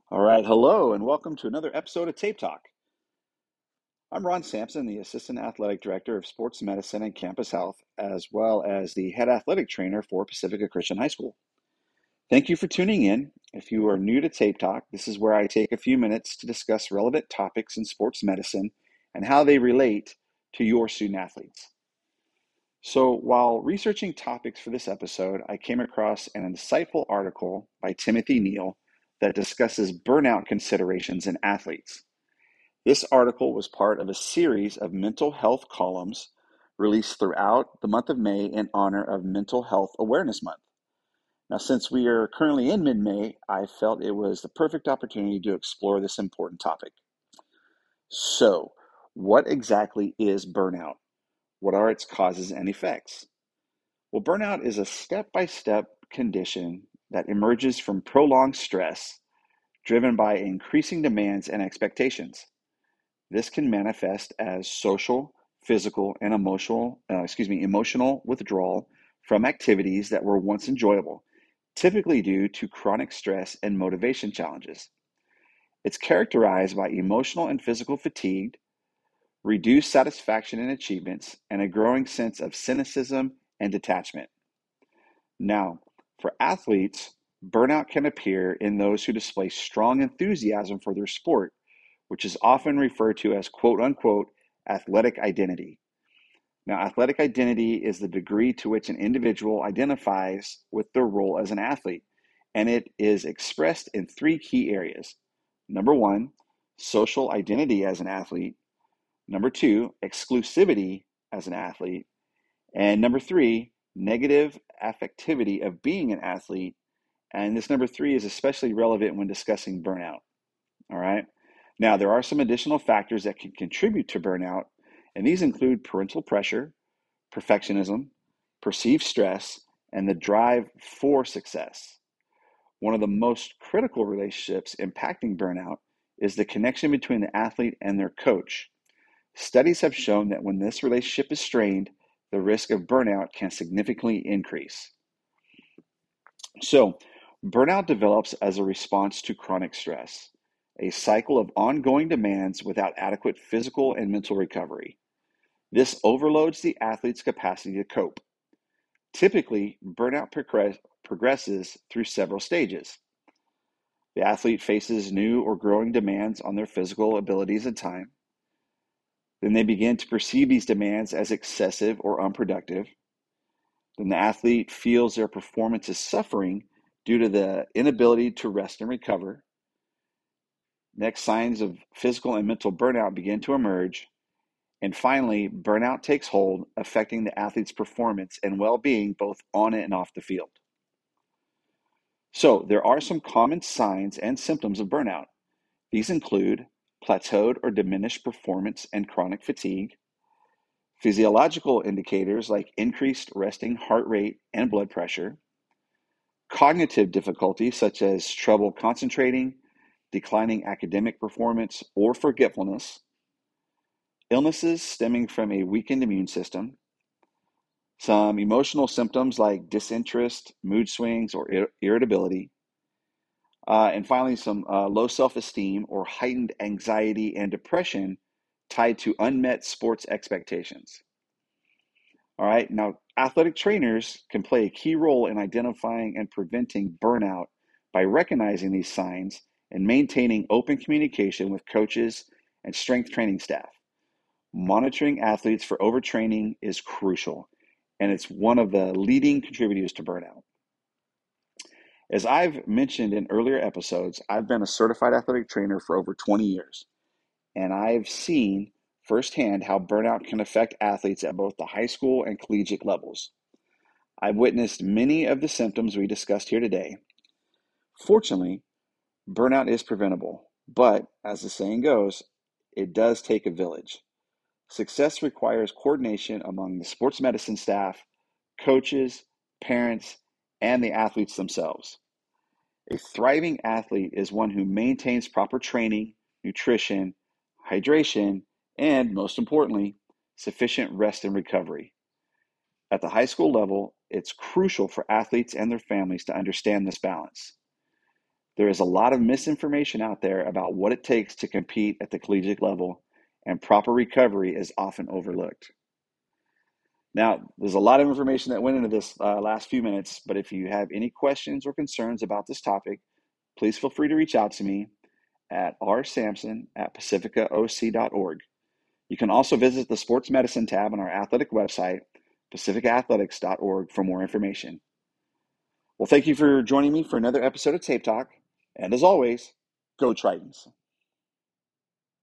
All right, hello, and welcome to another episode of Tape Talk. I'm Ron Sampson, the Assistant Athletic Director of Sports Medicine and Campus Health, as well as the Head Athletic Trainer for Pacifica Christian High School. Thank you for tuning in. If you are new to Tape Talk, this is where I take a few minutes to discuss relevant topics in sports medicine and how they relate to your student athletes. So, while researching topics for this episode, I came across an insightful article by Timothy Neal that discusses burnout considerations in athletes. This article was part of a series of mental health columns released throughout the month of May in honor of Mental Health Awareness Month. Now, since we are currently in mid-May, I felt it was the perfect opportunity to explore this important topic. So, what exactly is burnout? What are its causes and effects? Well, burnout is a step-by-step condition that emerges from prolonged stress driven by increasing demands and expectations. This can manifest as social, physical, and emotional withdrawal from activities that were once enjoyable, typically due to chronic stress and motivation challenges. It's characterized by emotional and physical fatigue, reduced satisfaction in achievements, and a growing sense of cynicism and detachment. Now, for athletes, burnout can appear in those who display strong enthusiasm for their sport, which is often referred to as quote unquote athletic identity. Now, athletic identity is the degree to which an individual identifies with their role as an athlete, and it is expressed in three key areas. Number one, social identity as an athlete. Number two, exclusivity as an athlete. And number three, negative affectivity of being an athlete. And this number three is especially relevant when discussing burnout. All right. Now, there are some additional factors that can contribute to burnout, and these include parental pressure, perfectionism, perceived stress, and the drive for success. One of the most critical relationships impacting burnout is the connection between the athlete and their coach. Studies have shown that when this relationship is strained, the risk of burnout can significantly increase. So, burnout develops as a response to chronic stress, a cycle of ongoing demands without adequate physical and mental recovery. This overloads the athlete's capacity to cope. Typically, burnout progresses through several stages. The athlete faces new or growing demands on their physical abilities and time. Then they begin to perceive these demands as excessive or unproductive. Then the athlete feels their performance is suffering due to the inability to rest and recover. Next, signs of physical and mental burnout begin to emerge. And finally, burnout takes hold, affecting the athlete's performance and well being both on and off the field. So, there are some common signs and symptoms of burnout. These include plateaued or diminished performance and chronic fatigue, physiological indicators like increased resting heart rate and blood pressure, cognitive difficulties such as trouble concentrating, declining academic performance, or forgetfulness, illnesses stemming from a weakened immune system, some emotional symptoms like disinterest, mood swings, or irritability, and finally, some low self esteem or heightened anxiety and depression tied to unmet sports expectations. All right, now athletic trainers can play a key role in identifying and preventing burnout by recognizing these signs and maintaining open communication with coaches and strength training staff. Monitoring athletes for overtraining is crucial, and it's one of the leading contributors to burnout. As I've mentioned in earlier episodes, I've been a certified athletic trainer for over 20 years, and I've seen firsthand how burnout can affect athletes at both the high school and collegiate levels. I've witnessed many of the symptoms we discussed here today. Fortunately, burnout is preventable, but as the saying goes, it does take a village. Success requires coordination among the sports medicine staff, coaches, parents, and the athletes themselves. A thriving athlete is one who maintains proper training, nutrition, hydration, and most importantly, sufficient rest and recovery. At the high school level, it's crucial for athletes and their families to understand this balance. There is a lot of misinformation out there about what it takes to compete at the collegiate level, and proper recovery is often overlooked. Now, there's a lot of information that went into this last few minutes, but if you have any questions or concerns about this topic, please feel free to reach out to me at rsampson@pacificaoc.org. You can also visit the sports medicine tab on our athletic website, pacificathletics.org, for more information. Well, thank you for joining me for another episode of Tape Talk. And as always, go Tritons.